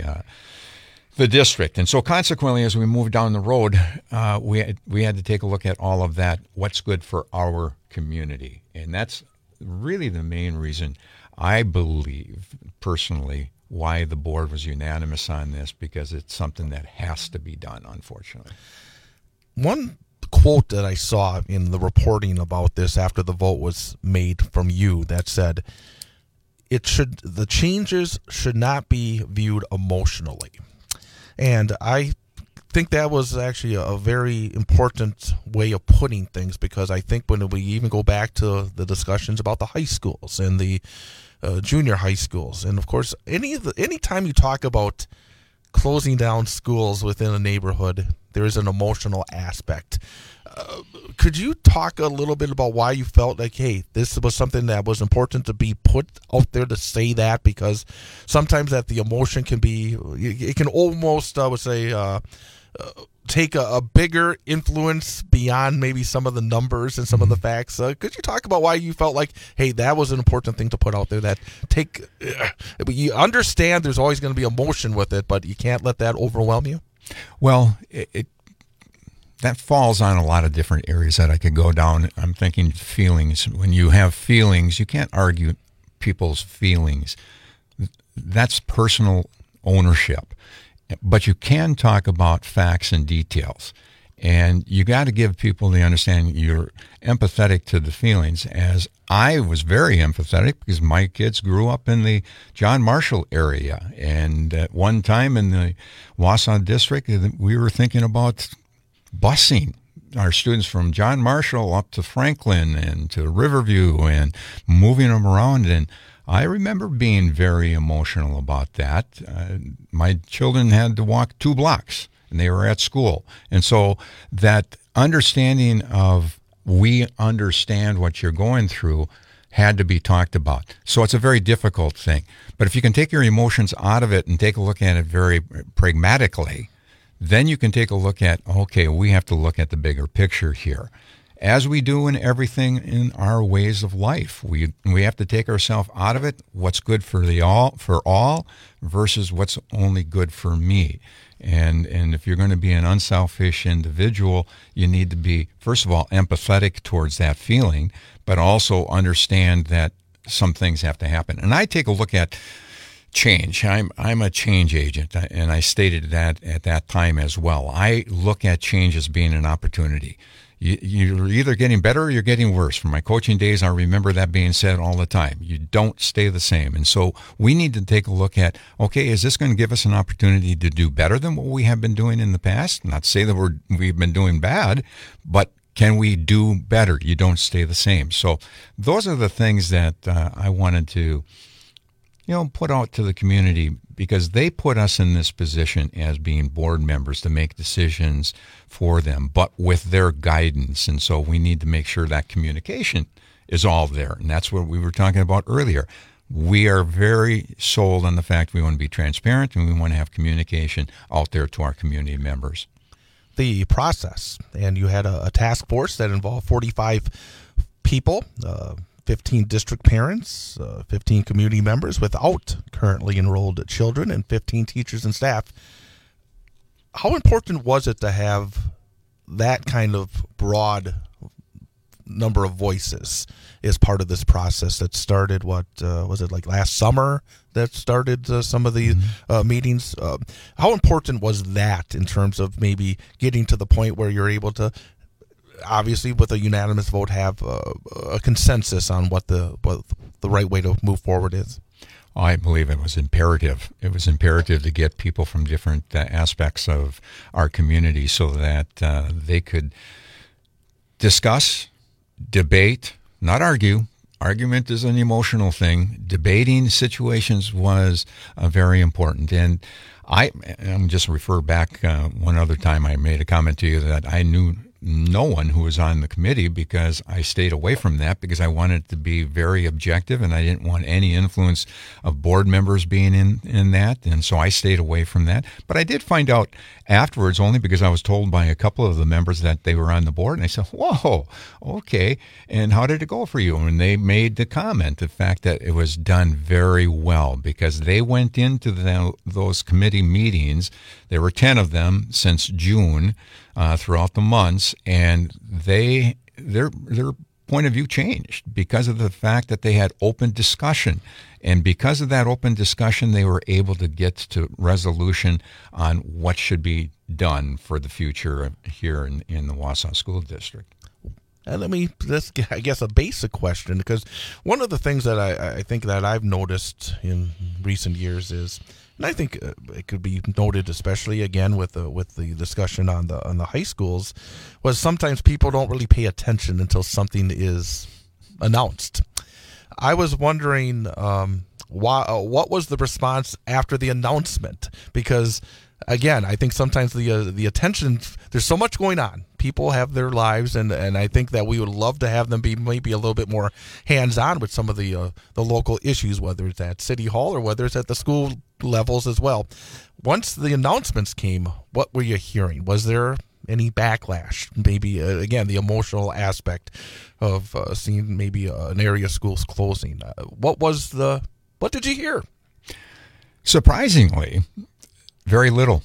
district. And so consequently, as we move down the road, we had to take a look at all of that, what's good for our community. And that's really the main reason, I believe, personally, why the board was unanimous on this, because it's something that has to be done, unfortunately. One quote that I saw in the reporting about this after the vote was made from you that said, the changes should not be viewed emotionally. And I think that was actually a very important way of putting things, because I think when we even go back to the discussions about the high schools and the junior high schools, and of course, any time you talk about closing down schools within a neighborhood, there is an emotional aspect. Could you talk a little bit about why you felt like, hey, this was something that was important to be put out there to say that? Because sometimes that the emotion can be, it can almost, I would say, take a bigger influence beyond maybe some of the numbers and some of the facts. Could you talk about why you felt like, hey, that was an important thing to put out there, that you understand there's always going to be emotion with it, but you can't let that overwhelm you? Well, that falls on a lot of different areas that I could go down. I'm thinking feelings. When you have feelings, you can't argue people's feelings. That's personal ownership. But you can talk about facts and details. And you got to give people the understanding you're empathetic to the feelings, as I was very empathetic because my kids grew up in the John Marshall area. And at one time in the Wausau district, we were thinking about busing our students from John Marshall up to Franklin and to Riverview and moving them around. And I remember being very emotional about that. My children had to walk 2 blocks, and they were at school. And so that understanding of we understand what you're going through had to be talked about. So it's a very difficult thing. But if you can take your emotions out of it and take a look at it very pragmatically, then you can take a look at, okay, we have to look at the bigger picture here. As we do in everything in our ways of life, we have to take ourselves out of it. What's good for all versus what's only good for me. And if you're going to be an unselfish individual, you need to be, first of all, empathetic towards that feeling, but also understand that some things have to happen. And I take a look at change. I'm a change agent, and I stated that at that time as well. I look at change as being an opportunity. You're either getting better or you're getting worse. From my coaching days, I remember that being said all the time. You don't stay the same. And so we need to take a look at, okay, is this going to give us an opportunity to do better than what we have been doing in the past? Not to say that we've been doing bad, but can we do better? You don't stay the same. So those are the things that I wanted to put out to the community, because they put us in this position as being board members to make decisions for them, but with their guidance. And so we need to make sure that communication is all there. And that's what we were talking about earlier. We are very sold on the fact we want to be transparent and we want to have communication out there to our community members. The process, and you had a task force that involved 45 people, 15 district parents, 15 community members without currently enrolled children, and 15 teachers and staff. How important was it to have that kind of broad number of voices as part of this process that started, was it like last summer that started some of the meetings? How important was that in terms of maybe getting to the point where you're able to, obviously with a unanimous vote, have a consensus on what the right way to move forward is? I believe it was imperative. It was imperative to get people from different aspects of our community so that they could discuss, debate, not argue. Argument is an emotional thing. Debating situations was very important. And I'm just refer back one other time I made a comment to you that I knew no one who was on the committee because I stayed away from that because I wanted it to be very objective and I didn't want any influence of board members being in that. And so I stayed away from that. But I did find out afterwards, only because I was told by a couple of the members that they were on the board. And I said, whoa, okay. And how did it go for you? And they made the comment, the fact that it was done very well because they went into those committee meetings. There were 10 of them since June. Throughout the months, and their point of view changed because of the fact that they had open discussion. And because of that open discussion, they were able to get to resolution on what should be done for the future here in the Wausau School District. And let's get, I guess, a basic question, because one of the things that I think that I've noticed in recent years is, and I think it could be noted, especially again with the discussion on the high schools, was sometimes people don't really pay attention until something is announced. I was wondering what was the response after the announcement, because again, I think sometimes the attention, there's so much going on. People have their lives, and I think that we would love to have them be maybe a little bit more hands-on with some of the local issues, whether it's at City Hall or whether it's at the school levels as well. Once the announcements came, what were you hearing? Was there any backlash? Maybe, again, the emotional aspect of seeing maybe an area schools closing. What did you hear? Surprisingly, very little.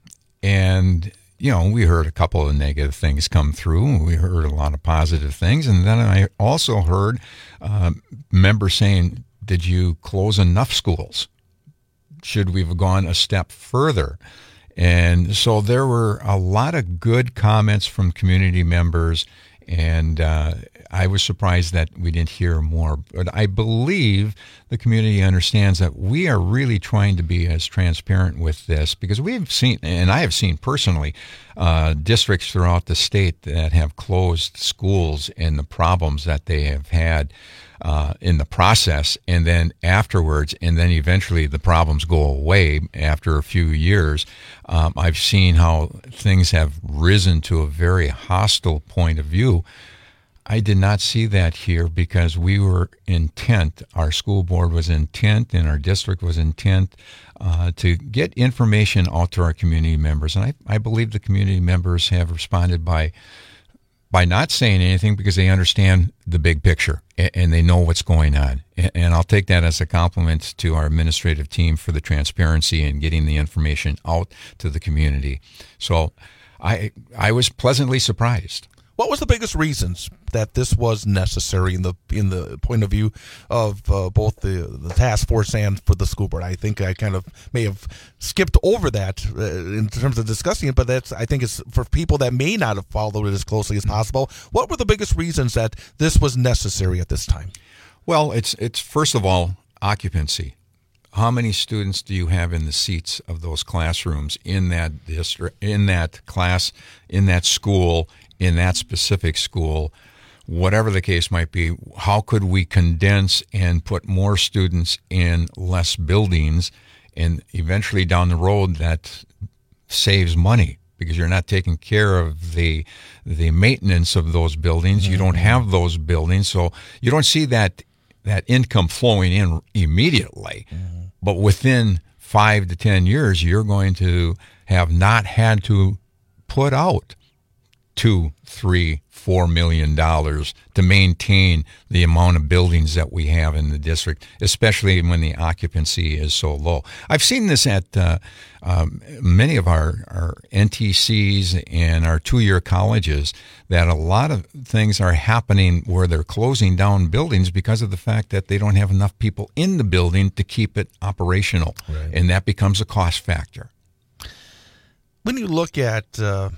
And we heard a couple of negative things come through. We heard a lot of positive things. And then I also heard members saying, Did you close enough schools? Should we have gone a step further? And so there were a lot of good comments from community members, and I was surprised that we didn't hear more. But I believe the community understands that we are really trying to be as transparent with this, because we've seen, and I have seen personally, districts throughout the state that have closed schools and the problems that they have had in the process, and then afterwards, and then eventually the problems go away after a few years. I've seen how things have risen to a very hostile point of view. I did not see that here, because we were intent, our school board was intent, and our district was intent to get information out to our community members. And I believe the community members have responded by not saying anything, because they understand the big picture and they know what's going on. And I'll take that as a compliment to our administrative team for the transparency and getting the information out to the community. So I was pleasantly surprised. What was the biggest reasons that this was necessary in the point of view of both the task force and for the school board? I think I kind of may have skipped over that in terms of discussing it, but I think it's for people that may not have followed it as closely as possible. What were the biggest reasons that this was necessary at this time? Well, it's first of all occupancy. How many students do you have in the seats of those classrooms in that district, in that class, in that school, in that specific school, whatever the case might be? How could we condense and put more students in less buildings, and eventually down the road that saves money, because you're not taking care of the maintenance of those buildings. You don't have those buildings, so you don't see that income flowing in immediately. But within 5 to 10 years, you're going to have not had to put out $2, $3, $4 million to maintain the amount of buildings that we have in the district, especially when the occupancy is so low. I've seen this at many of our NTCs and our two-year colleges, that a lot of things are happening where they're closing down buildings because of the fact that they don't have enough people in the building to keep it operational. Right. And that becomes a cost factor. When you look at the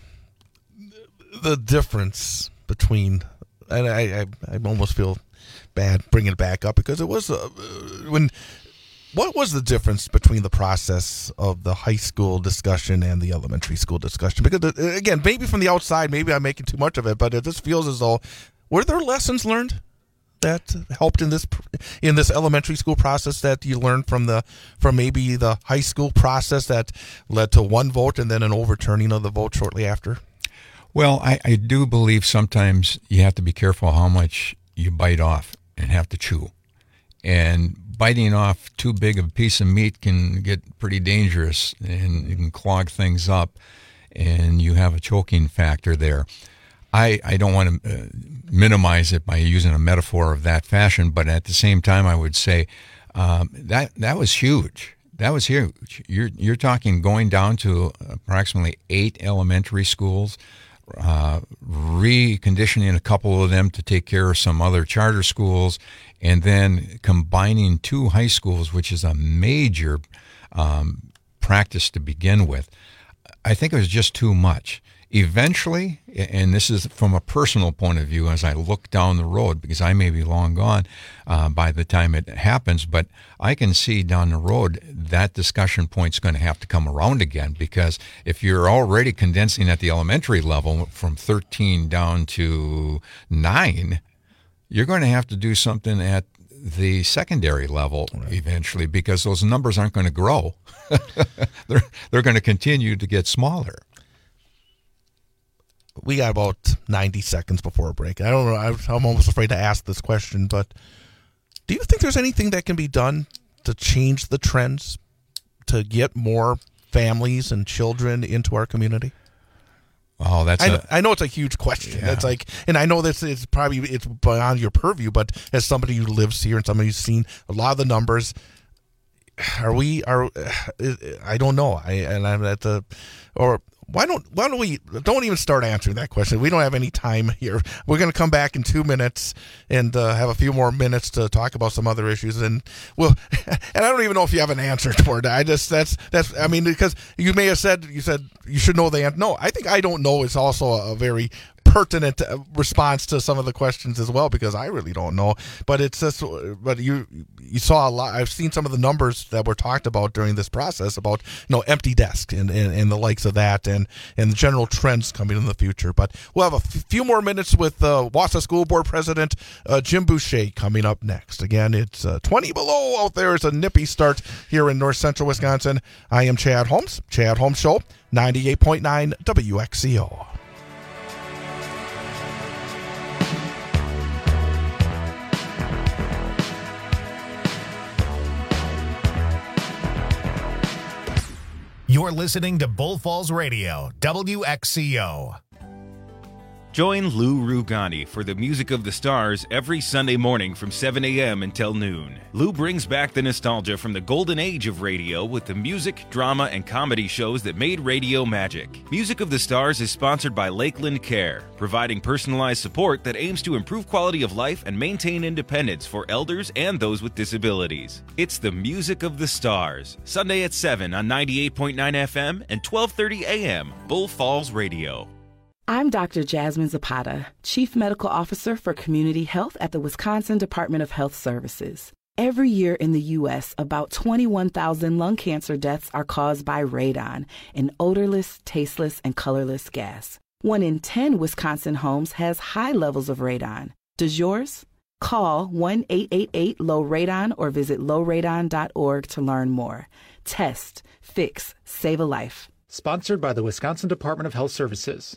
difference between, and I almost feel bad bringing it back up, because it was what was the difference between the process of the high school discussion and the elementary school discussion? Because again, maybe from the outside, maybe I'm making too much of it, but it just feels as though, were there lessons learned that helped in this elementary school process that you learned from maybe the high school process that led to one vote and then an overturning of the vote shortly after? Well, I do believe sometimes you have to be careful how much you bite off and have to chew. And biting off too big of a piece of meat can get pretty dangerous, and you can clog things up, and you have a choking factor there. I don't want to minimize it by using a metaphor of that fashion, but at the same time, I would say that was huge. That was huge. You're talking going down to approximately 8 elementary schools, reconditioning a couple of them to take care of some other charter schools, and then combining 2 high schools, which is a major practice to begin with. I think it was just too much. Eventually, and this is from a personal point of view as I look down the road, because I may be long gone by the time it happens, but I can see down the road that discussion point's going to have to come around again, because if you're already condensing at the elementary level from 13 down to 9, you're going to have to do something at the secondary level eventually, because those numbers aren't going to grow. They're going to continue to get smaller. We got about 90 seconds before a break. I don't know. I'm almost afraid to ask this question, but do you think there's anything that can be done to change the trends, to get more families and children into our community? Oh, I know it's a huge question. Yeah. It's like, and I know this is probably it's beyond your purview, but as somebody who lives here and somebody who's seen a lot of the numbers, I don't know. I'm at the, or why don't we even start answering that question? We don't have any time here. We're going to come back in 2 minutes and have a few more minutes to talk about some other issues, and and I don't even know if you have an answer for it. I mean, because you may have said you should know the answer. No, I think I don't know is also a very pertinent response to some of the questions as well, because I really don't know. But it's just, but you saw a lot. I've seen some of the numbers that were talked about during this process about empty desks and the likes of that, and the general trends coming in the future. But we'll have a few more minutes with Wausau School Board President Jim Boucher coming up next. Again, it's 20 below out there. It's a nippy start here in north central Wisconsin. I am Chad Holmes. Chad Holmes Show, 98.9 WXCO. You're listening to Bull Falls Radio, WXCO. Join Lou Rugani for the Music of the Stars every Sunday morning from 7 a.m. until noon. Lou brings back the nostalgia from the golden age of radio with the music, drama, and comedy shows that made radio magic. Music of the Stars is sponsored by Lakeland Care, providing personalized support that aims to improve quality of life and maintain independence for elders and those with disabilities. It's the Music of the Stars, Sunday at 7 on 98.9 FM and 12:30 a.m. Bull Falls Radio. I'm Dr. Jasmine Zapata, Chief Medical Officer for Community Health at the Wisconsin Department of Health Services. Every year in the U.S., about 21,000 lung cancer deaths are caused by radon, an odorless, tasteless, and colorless gas. 1 in 10 Wisconsin homes has high levels of radon. Does yours? Call 1-888-LOW-RADON or visit lowradon.org to learn more. Test, fix, save a life. Sponsored by the Wisconsin Department of Health Services.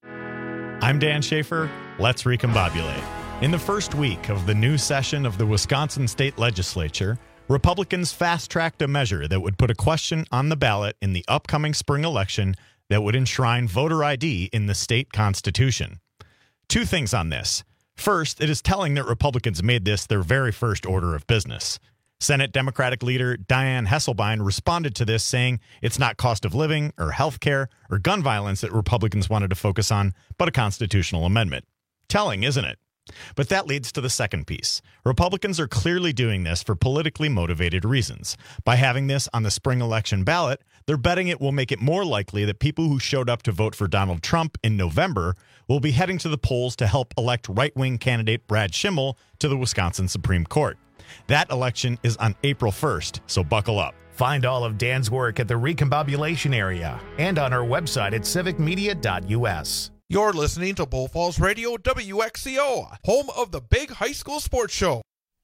I'm Dan Schaefer. Let's recombobulate. In the first week of the new session of the Wisconsin State Legislature, Republicans fast-tracked a measure that would put a question on the ballot in the upcoming spring election that would enshrine voter ID in the state constitution. 2 things on this. First, it is telling that Republicans made this their very first order of business. Senate Democratic leader Dianne Hesselbein responded to this saying it's not cost of living or health care or gun violence that Republicans wanted to focus on, but a constitutional amendment. Telling, isn't it? But that leads to the second piece. Republicans are clearly doing this for politically motivated reasons. By having this on the spring election ballot, they're betting it will make it more likely that people who showed up to vote for Donald Trump in November will be heading to the polls to help elect right-wing candidate Brad Schimmel to the Wisconsin Supreme Court. That election is on April 1st, so buckle up. Find all of Dan's work at the Recombobulation area and on our website at civicmedia.us. You're listening to Bull Falls Radio, WXCO, home of the big high school sports show.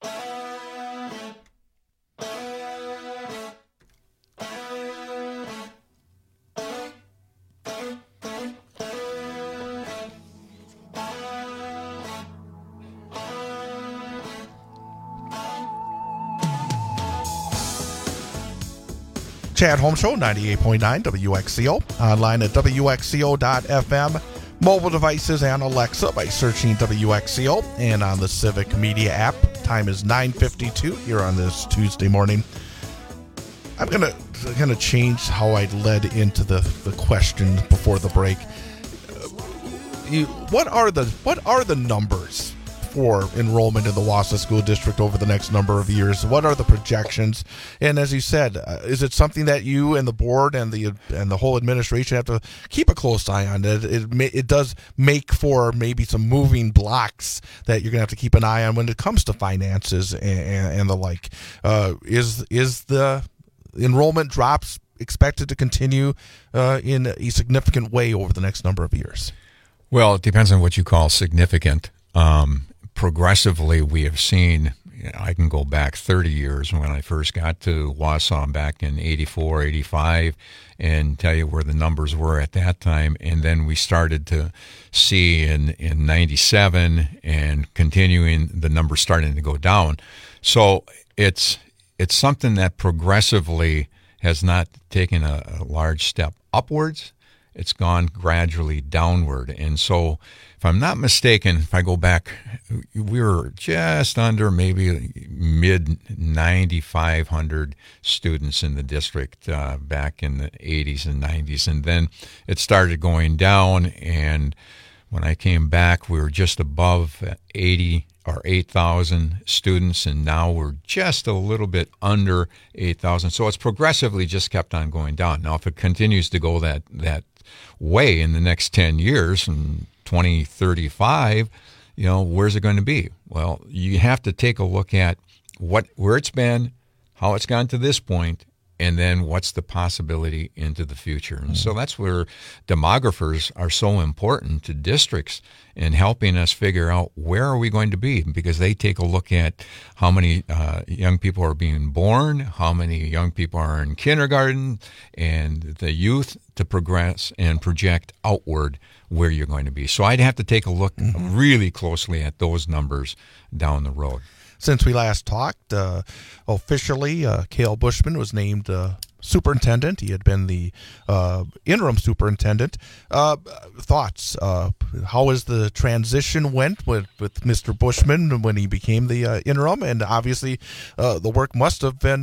Chad Holmes Show, 98.9 WXCO, online at WXCO.FM, mobile devices and Alexa by searching WXCO, and on the Civic Media app. Time is 9:52 here on this Tuesday morning. I'm gonna change how I led into the question before the break. What are the numbers for enrollment in the Wausau School District over the next number of years? What are the projections? And as you said, is it something that you and the board and the whole administration have to keep a close eye on? It does make for maybe some moving blocks that you're going to have to keep an eye on when it comes to finances and the like. Is the enrollment drops expected to continue in a significant way over the next number of years? Well, it depends on what you call significant. Progressively, we have seen, I can go back 30 years when I first got to Wausau back in 84, 85, and tell you where the numbers were at that time. And then we started to see in 97 and continuing, the numbers starting to go down. So it's something that progressively has not taken a large step upwards. it's gone gradually downward. And so, if I'm not mistaken, if I go back, we were just under maybe mid 9,500 students in the district back in the 80s and 90s. And then it started going down. And when I came back, we were just above 80 or 8,000 students. And now we're just a little bit under 8,000. So it's progressively just kept on going down. Now, if it continues to go that way in the next 10 years and 2035, where's it going to be? Well, you have to take a look at where it's been, how it's gone to this point, and then what's the possibility into the future. And so that's where demographers are so important to districts in helping us figure out where are we going to be, because they take a look at how many young people are being born, how many young people are in kindergarten, and the youth to progress and project outward where you're going to be. So I'd have to take a look really closely at those numbers down the road. Since we last talked, officially, Cale Bushman was named superintendent. He had been the interim superintendent. Thoughts? How has the transition went with Mr. Bushman when he became the interim? And obviously, the work must have been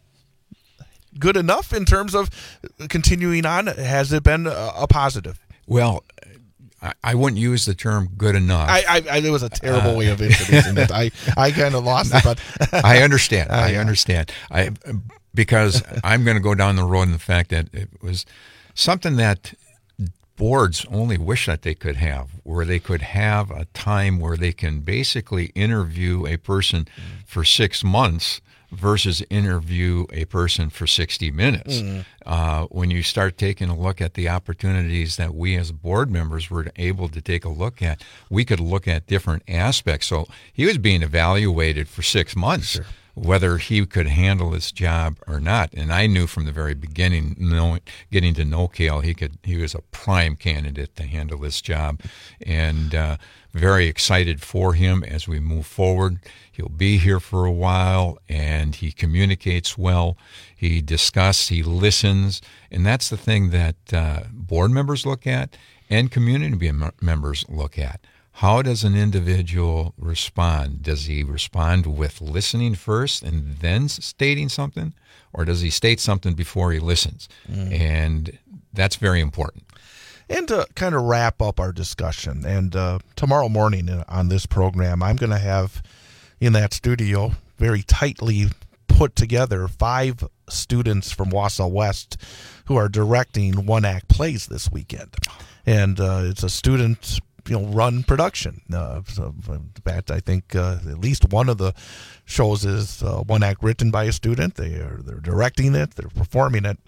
good enough in terms of continuing on. Has it been a positive? Well, I wouldn't use the term good enough. It was a terrible way of introducing it. I kind of lost it, but I understand. I understand. Because I'm going to go down the road in the fact that it was something that boards only wish that they could have, where they could have a time where they can basically interview a person for 6 months versus interview a person for 60 minutes. When you start taking a look at the opportunities that we as board members were able to take a look at, we could look at different aspects. So he was being evaluated for 6 months, whether he could handle this job or not. And I knew from the very beginning, getting to know Cale, he was a prime candidate to handle this job. And very excited for him as we move forward. He'll be here for a while, and he communicates well. He discusses, he listens, and that's the thing that board members look at and community members look at. How does an individual respond? Does he respond with listening first and then stating something, or does he state something before he listens? And that's very important. And to kind of wrap up our discussion, and tomorrow morning on this program, I'm going to have in that studio very tightly put together 5 students from Wausau West who are directing one-act plays this weekend. And it's a student run production. In fact, I think at least one of the shows is one act written by a student. They're directing it, they're performing it.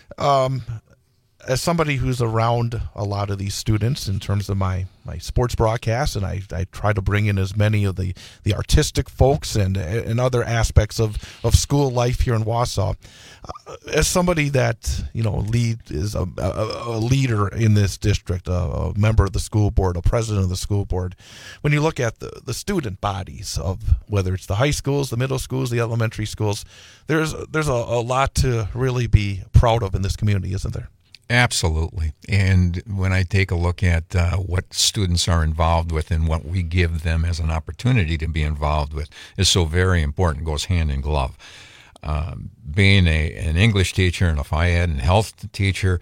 As somebody who's around a lot of these students in terms of my sports broadcast, and I try to bring in as many of the artistic folks and other aspects of school life here in Wausau. As somebody that is a leader in this district, a member of the school board, a president of the school board, when you look at the student bodies of whether it's the high schools, the middle schools, the elementary schools, there's a lot to really be proud of in this community, isn't there? Absolutely. And when I take a look at what students are involved with and what we give them as an opportunity to be involved with is so very important, goes hand in glove. Being an English teacher and a phy ed and health teacher,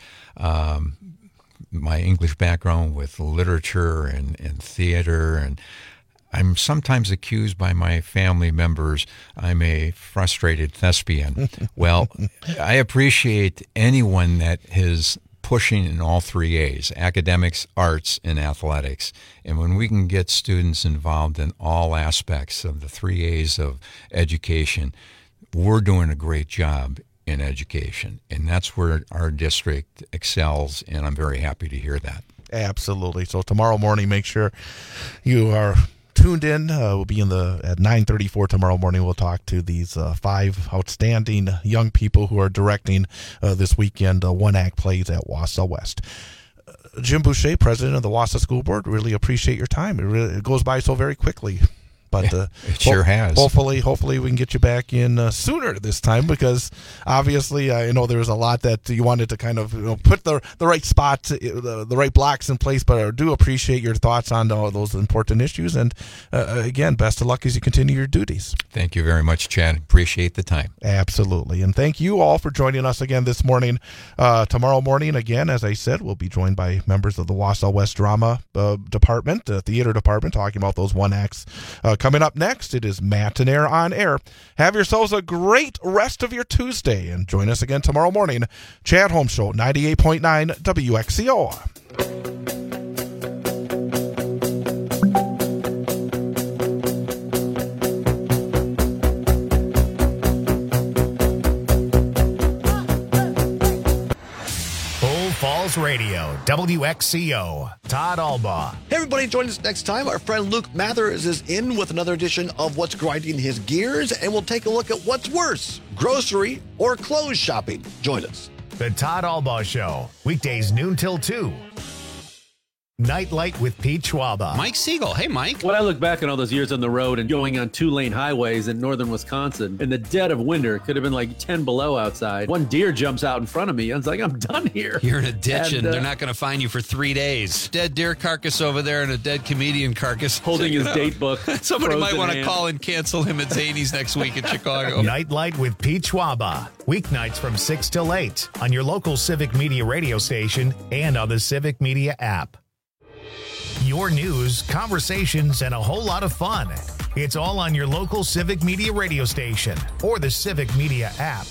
my English background with literature and theater, and I'm sometimes accused by my family members I'm a frustrated thespian. Well, I appreciate anyone that is pushing in all 3 A's, academics, arts, and athletics. And when we can get students involved in all aspects of the 3 A's of education, we're doing a great job in education. And that's where our district excels, and I'm very happy to hear that. Absolutely. So tomorrow morning, make sure you are tuned in. We'll be at 9:34 tomorrow morning. We'll talk to these 5 outstanding young people who are directing this weekend one-act plays at Wausau West. Jim Boucher, president of the Wausau School Board, really appreciate your time. It goes by so very quickly. but it sure has. Hopefully we can get you back in sooner this time, because obviously I know there was a lot that you wanted to kind of put the right spot, the right blocks in place, but I do appreciate your thoughts on all those important issues. And again, best of luck as you continue your duties. Thank you very much, Chad. Appreciate the time. Absolutely. And thank you all for joining us again this morning. Tomorrow morning, again, as I said, we'll be joined by members of the Wausau West Drama Department, Theater Department, talking about those one acts. Coming up next, it is Matinaire on Air. Have yourselves a great rest of your Tuesday, and join us again tomorrow morning. Chad Holmes Show, 98.9 WXCO. Falls Radio, WXCO, Todd Albaugh. Hey, everybody, join us next time. Our friend Luke Mathers is in with another edition of What's Grinding His Gears, and we'll take a look at what's worse, grocery or clothes shopping. Join us. The Todd Albaugh Show, weekdays noon till 2. Nightlight with Pete Schwaba. Mike Siegel. Hey, Mike. When I look back on all those years on the road and going on 2-lane highways in northern Wisconsin, in the dead of winter, it could have been like 10 below outside. One deer jumps out in front of me. I was like, I'm done here. You're in a ditch and they're not going to find you for 3 days. Dead deer carcass over there and a dead comedian carcass. Holding his date book. Somebody might want to call and cancel him at Zany's next week in Chicago. Nightlight with Pete Schwaba. Weeknights from 6 till 8 on your local Civic Media radio station and on the Civic Media app. Your news, conversations, and a whole lot of fun. It's all on your local Civic Media radio station or the Civic Media app.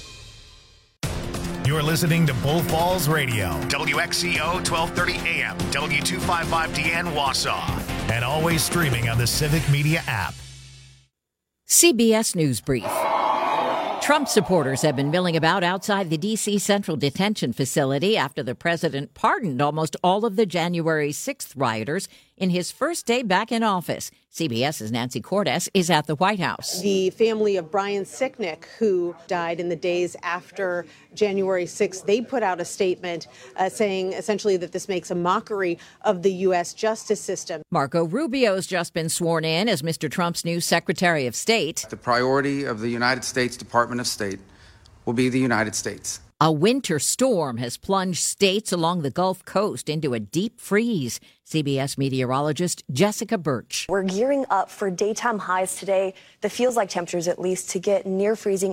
You're listening to Bull Falls Radio, WXCO 1230 AM, W255DN Wausau, and always streaming on the Civic Media app. CBS News Brief. Trump supporters have been milling about outside the D.C. Central Detention Facility after the president pardoned almost all of the January 6th rioters in his first day back in office. CBS's Nancy Cordes is at the White House. The family of Brian Sicknick, who died in the days after January 6th, they put out a statement saying essentially that this makes a mockery of the U.S. justice system. Marco Rubio's just been sworn in as Mr. Trump's new Secretary of State. The priority of the United States Department of State will be the United States. A winter storm has plunged states along the Gulf Coast into a deep freeze. CBS meteorologist Jessica Birch. We're gearing up for daytime highs today that feels like temperatures at least to get near freezing